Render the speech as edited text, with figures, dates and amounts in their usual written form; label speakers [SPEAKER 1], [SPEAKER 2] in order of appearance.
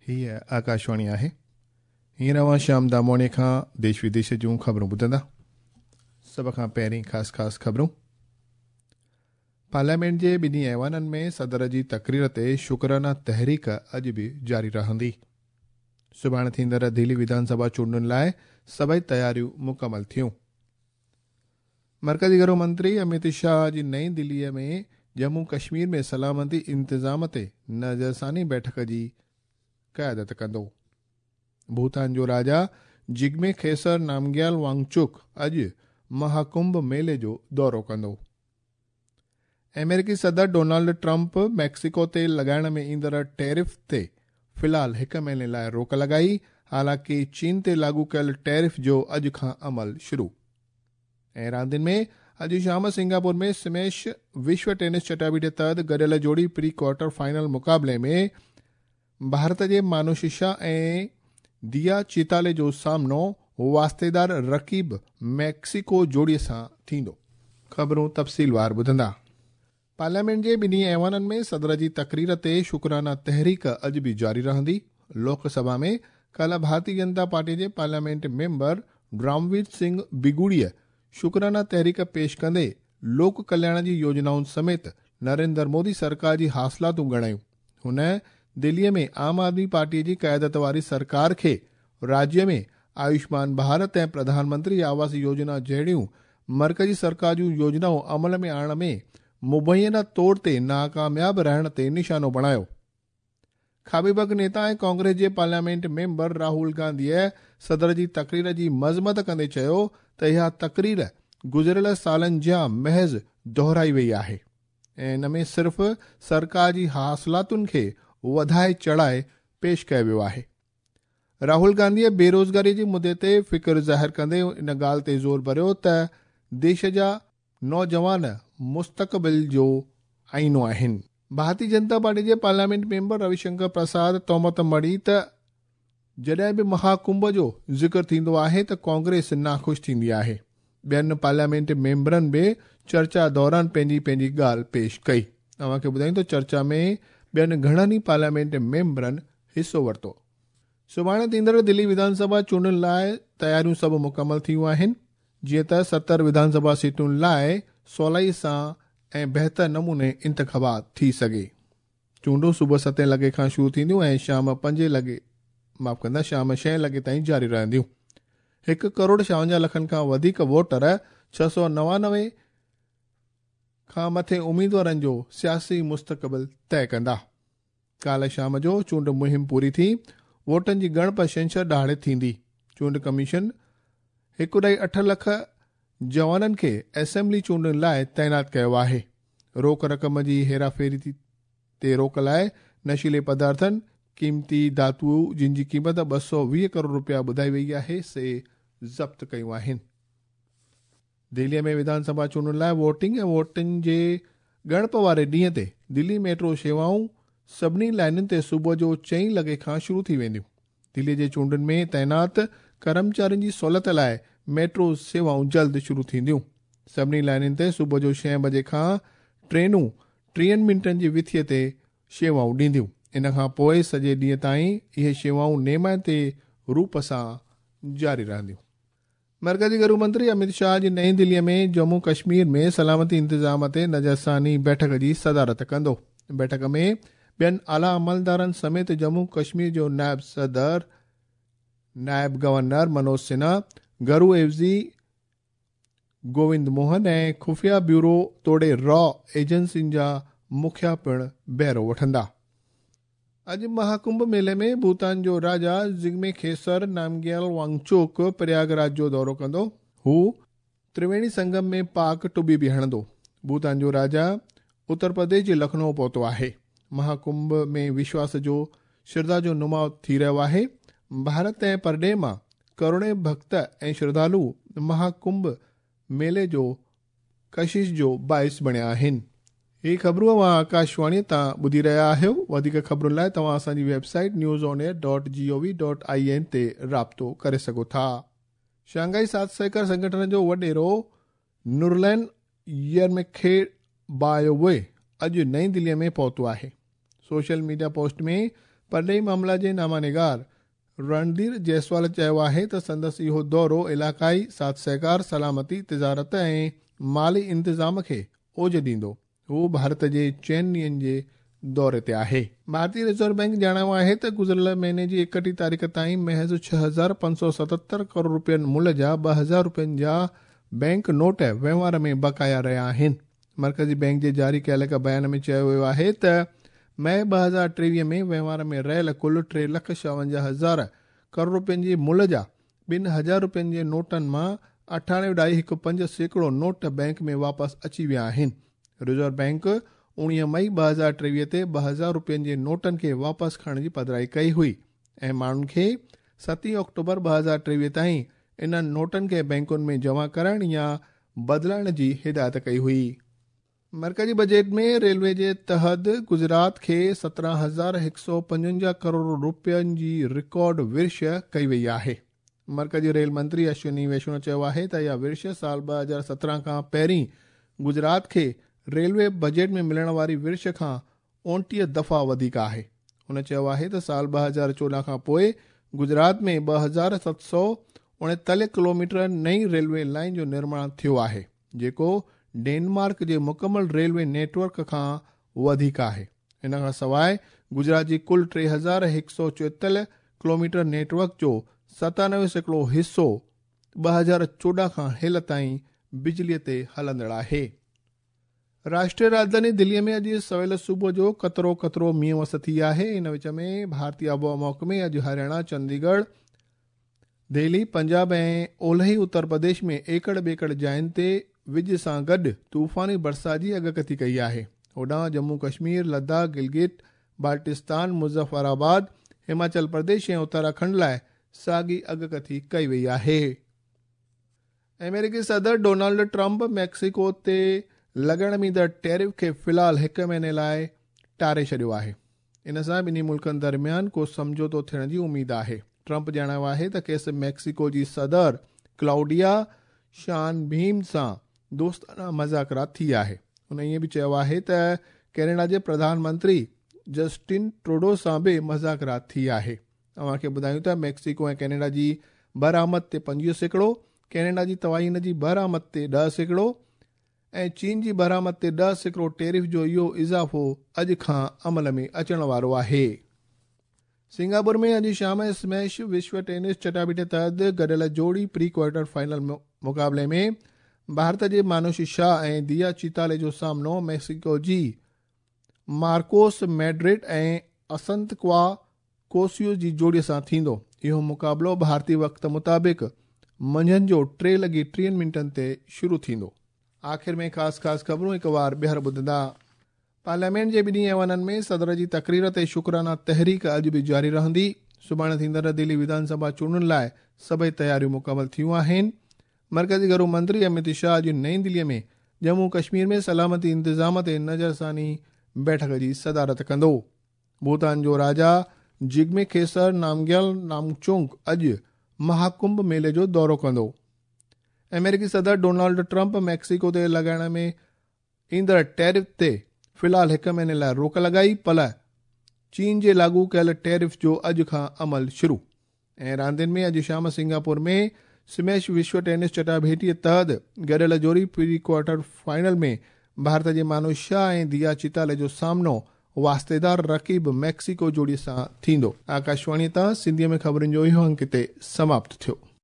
[SPEAKER 1] हीअ आकाशवाणी आहे। हींअर अवां शाम दामोणे खां देश विदेश जूं ख़बरूं ॿुधंदा। सभ खां पहिरीं ख़ासि ख़बरूं। पार्लियामेंट जे ॿिन्ही ऐवाननि में सदर जी तक़रीर ते शुक्राना तहरीक अॼु बि जारी रहंदी। सुभाणे थींदड़ दिल्ली विधानसभा चूंडुनि लाइ सभई तयारियूं मुकमल थियूं। मर्कज़ी गृह मंत्री अमित शाह जी नई दिल्लीअ में जम्मू कश्मीर में सलामती इंतज़ाम ते नज़रसानी बैठक जी क़यादत कंदो। भूटान जो राजा जिग्मे खेसर नामग्याल वांगचुक अॼु महाकुंभ मेले जो दौरो कंदो। अमेरिकी सदर डोनाल्ड ट्रंप मैक्सिको ते लॻाइण में ईंदड़ टैरिफ ते फ़िलहाल 1 महीने लाइ रोक लॻाई। हालांकि चीन ते लागू कयल टैरिफ जो अॼु खां अमल शुरू। ऐं रांदियुनि में अॼु शाम सिंगापुर में स्मैश विश्व टेनिस चटाभेटी तहत गॾियल जोड़ी प्री क्वार्टर फाइनल मुक़ाबले में भारत जे मानुषी शाह ऐं दिया चिताले जो सामनो वास्तेदार रकीब मैक्सिको जोड़ीअ सां थींदो। ख़बरूं तफ़सीलवार ॿुधंदा। पार्लियामेंट जे ॿिन्ही ऐवाननि में सदर जी तक़रीर ते शुक्राना तहरीक अॼु बि जारी रहंदी। लोकसभा में कल्ह भारतीय जनता पार्टी जे पार्लियामेंट मेंबर रामवीर सिंह बिगुड़ीअ शुक्राना तहरीक पेश कंदे लोक कल्याण जी योजनाउनि समेत नरेंद्र मोदी सरकार जी हासिलातूं ॻणायूं। हुन दिल्लीअ में आम आदमी पार्टी जी क़यादत वारी सरकार खे राज्य में आयुष्मान भारत ऐं प्रधानमंत्री आवास योजना जहिड़ियूं मर्कज़ी सरकार जूं योजनाऊं अमल में आणण में मुबैना तौर ते नाकामयाब रहण ते निशानो बणायो। खाबीबग नेता ऐं कांग्रेस जे पार्लियामेंट मेंबर राहुल गांधीअ सदर जी तक़रीर जी मज़मत कंदे चयो त इहा तक़रीर गुज़िरियल सालनि जा महज़ दोहराई वई आहे ऐं इन में सिर्फ़ सरकार जी हासिलातुनि खे वधाए चढ़ाए पेश कयो वियो आहे। राहुल गांधीअ बेरोज़गारी जे मुदे ते फ़िक्र ज़ाहिर कंदे इन ॻाल्हि ते ज़ोर भरियो त देश जा नौजवान मुस्तक़बिल जो आईनो आहिनि। भारतीय जनता पार्टी जे पार्लियामेंट मेंबर रविशंकर प्रसाद तौमत मड़ी त जॾहिं बि महाकुंभ जो ज़िक्र थींदो आहे त कांग्रेस नाख़ुशि थींदी आहे। ॿियनि पार्लियामेंट मेंबरनि बि चर्चा दौरान पंहिंजी ॻाल्हि पेश कई। तव्हांखे ॿुधायूं त चर्चा में ॿियनि घणनि ई पार्लियामेंट मेंबरनि हिसो वरितो। सुभाणे थींदड़ दिल्ली विधानसभा चूंडुनि लाइ तयारियूं सभु मुकमल थियूं आहिनि। जीअं त 70 विधानसभा सीटुनि लाइ सवलाई सां ऐं बहितर नमूने इंतख़ाबात थी सघे। चूंडूं सुबुह 7 लॻे खां शुरू थींदियूं ऐं शाम 6 लॻे ताईं जारी रहंदियूं। 1 करोड़ 56 लखनि खां वधीक वोटर 699 खां मथे उम्मीदवारनि जो सियासी मुस्तक़बिल तय कंदा। काल्ह शाम जो चूंड मुहिम पूरी थी। वोटनि जी ॻणप छंछरु ॾाढे थींदी। चूंड कमीशन 1.8 लख जवाननि खे असेंबली चूंडुनि लाइ तैनात कयो आहे। रोक रक़म जी हेराफेरी ते रोक लाइ नशीले पदार्थनि क़ीमती धातुओं जिन जी क़ीमत 220 करोड़ रुपया ॿुधाई वई आहे से ज़ब्त कयूं आहिनि। दिल्लीअ में विधानसभा चूंडुनि लाइ वोटिंग ऐं वोटिंग जे ॻणप वारे ॾींहं ते दिल्ली मेट्रो शेवाऊं सभिनी लाइनुनि ते सुबुह जो 4 लॻे खां शुरू थी वेंदियूं। दिल्लीअ जे चूंडुनि में तैनात कर्मचारियुनि जी सहूलियत लाइ मेट्रो सेवाऊं जल्द शुरू थींदियूं। सभिनी लाइनुनि ते सुबुह जो 6 बजे खां ट्रेनूं 30 मिंटनि जी विथीअ ते शेवाऊं ॾींदियूं। इन खां पोइ सॼे ॾींहं ताईं इहे शेवाऊं नेमाइते रूप सां जारी रहंदियूं। मर्कज़ी गृह मंत्री अमित शाह जी नई दिल्लीअ में जम्मू कश्मीर में सलामती इंतज़ाम ते नज़रसानी बैठक जी सदारत कंदो। बैठक में ॿियनि आला अमलदारनि समेत जम्मू कश्मीर जो नायब सदर, नायब गवर्नर मनोज सिन्हा, घरू एवज़ी गोविंद मोहन ऐं खुफ़िया ब्यूरो तोड़े रॉ एजेंसियुनि जा मुखिया पिणु बहिरो वठंदा। अॼु महाकुंभ मेले में भूटान जो राजा जिग्मे खेसर नामग्याल वांगचुक प्रयागराज जो दौरो कंदो। हू त्रिवेणी संगम में पाक टुॿी बि हणंदो। भूटान जो राजा उत्तर प्रदेश जे लखनऊ पहुतो आहे। महाकुंभ में विश्वास जो श्रद्धा जो नुमाउ थी रहियो आहे। भारत ऐं परॾेह मां करोड़े भक्त ऐं श्रद्धालु महाकुंभ मेले जो कशिश जो बाइस बणिया आहिनि। ही ख़बरूं अवां आकाशवाणी तां ॿुधी रहिया आहियो। वधीक ख़बरुनि लाइ तव्हां असांजी वेबसाइट newsonair.gov.in ते राब्तो करे सघो था। शांघाई सात सहकार संगठन जो वॾेरो नुरलैन यरमखेबायोवे अॼु नई दिल्लीअ में पहुतो आहे। सोशल मीडिया पोस्ट में परॾेही मामला जे नामानिगार रणधीर जायसवाल चयो आहे त संदसि इहो दौरो इलाक़ाई साथ सहकार सलामती तिजारत ऐं माली इंतिज़ाम खे ओज ॾींदो। हू भारत जे 4 ॾींहंनि जे दौरे ते आहे। भारतीय रिज़र्व बैंक ॼाणायो आहे त गुज़िरियल महीने जी 31 तारीख़ ताईं महज़ 6,577 करोड़ रुपयनि मुल्ह जा 2,000 रुपयनि जा बैंक नोट वहिंवार में बकाया रहिया आहिनि। मरकज़ी बैंक जे जारी कयल हिक बयान में चयो वियो आहे त मई 2023 में वहिंवार में रहियल कुल 3,56,000 करोड़ रुपयनि जे मुल्ह जा 2,000 रुपयनि जे नोटनि मां 98.15% नोट बैंक में वापसि अची विया आहिनि। रिज़र्व बैंक 19 मई 2023 ते 2,000 रुपयनि जे नोटनि खे वापसि खणण जी पधिराई कई हुई ऐं माण्हुनि खे 7 अक्टूबर 2023 ताईं इन्हनि नोटनि खे बैंकुनि में जमा करण या बदिलाइण जी हिदायत कई हुई। मरकज़ी बजट में रेलवे जे तहत गुजरात खे 17,155 करोड़ रुपयनि जी रिकॉर्ड विर्छ कई वई आहे। मरकज़ी रेल मंत्री अश्विनी वैष्णव चयो आहे त इहा विर्छ साल 2017 खां पहिरीं गुजरात खे रेलवे बजट में मिलण वारी विर्छ खां 29 दफ़ा वधीक आहे। हुन चयो आहे त साल 2014 खां पोइ गुजरात में 2,739 किलोमीटर नई रेलवे लाइन जो निर्माण थियो आहे, जेको डेनमार्क जे मुकमल रेलवे नेटवर्क खां वधीक आहे। इन खां सवाइ गुजरात जी कुल 3,144 किलोमीटर नेटवर्क जो 97% हिसो 2014 खां हिल ताईं बिजलीअ ते हलंदड़ आहे। राष्ट्रीय राजधानी दिल्लीअ में अॼु सवेल सुबुह जो कतरो मींहुं वस थी आहे। इन विच में भारतीय आबोहवा महकमे अॼु हरियाणा, चंडीगढ़, दिल्ली, पंजाब ऐं ओलही उत्तर प्रदेश में एकड़ ॿेकड़ जायुनि ते विझ सां गॾु तूफ़ानी बरसात जी अॻकथी कई आहे। होॾां जम्मू कश्मीर, लद्दाख, गिलगित बाल्टिस्तान, मुज़फ़राबाद, हिमाचल प्रदेश ऐं उत्तराखंड लाइ साॻी अॻकथी कई वई आहे। अमेरिकी सदर डोनाल्ड ट्रंप मैक्सिको ते लॻण में ईंदड़ टैरिफ खे फ़िलहाल 1 महीने लाइ टारे छॾियो आहे। इन सां ॿिन्ही मुल्कनि दरमियान को समझौतो थियण जी उमेद आहे। ट्रंप ॼाणायो आहे त खेसि मैक्सिको जी सदर क्लाउडिया शानबीम सां दोस्ताना मुज़ाकरात थी आहे। हुन ईअं बि चयो आहे त कैनेडा जे प्रधानमंत्री जस्टिन ट्रूडो सां बि मुज़ाकरात थी आहे। तव्हांखे ॿुधायूं त मैक्सिको ऐं कैनेडा जी बरामद ते 25%, कैनेडा जी तवाइन जी बरामद ते 10% ऐं चीन जी बरामद ते 10% टैरिफ जो इहो इज़ाफ़ो अॼु खां अमल में अचण वारो आहे। सिंगापुर में अॼु शाम स्मैश विश्व टेनिस चटाभेटी तहत गॾियल जोड़ी प्री क्वार्टर फाइनल मुक़ाबले में भारत जे मानुषी शाह ऐं दिया चिताले जो सामनो मैक्सिको जी मार्कोस मैड्रिड ऐं असंतक्वा कोसियो जी जोड़ीअ सां थींदो। इहो मुक़ाबलो भारतीय वक़्त मुताबिक़ मंझंदि जो 3:03 ते शुरू थींदो। आख़िर में ख़ासि ख़बरूं हिकु बार ॿीहर ॿुधंदा। पार्लियामेंट जे ॿिन्ही ऐवाननि में सदर जी तक़रीर ते शुक्राना तहरीक अॼु बि जारी रहंदी। सुभाणे थींदड़ दिल्ली विधानसभा चूंडुनि लाइ सभई तयारियूं मुकमल थियूं आहिनि। मरकज़ी गृह मंत्री अमित शाह अॼु नईं दिल्लीअ में जम्मू कश्मीर में सलामती इंतिज़ाम ते नज़रसानी बैठक जी सदारत कंदो। भूटान जो राजा जिग्मे खेसर नामग्याल नामचुंग अॼु महाकुंभ मेले जो दौरो कंदो। अमेरिकी सदर डोनाल्ड ट्रंप मैक्सिको ते लॻाइण में ईंदड़ टैरिफ ते फ़िलहाल 1 महीने लाइ रोक लॻाई, पर चीन जे लाॻू कयल टैरिफ जो अॼु खां अमल शुरू। ऐं रांदियुनि में अॼु शाम सिंगापुर में स्मैश विश्व टेनिस चटाभेटीअ तहत गॾियल जोड़ी प्री क्वार्टर फाइनल में भारत जे मानुष शाह ऐं दिया चिताले जो सामनो वास्तेदार रकीब मैक्सिको जोड़ीअ सां थींदो। आकाशवाणी तां सिंधीअ में ख़बरुनि जो इहो अंक हिते समाप्त थियो।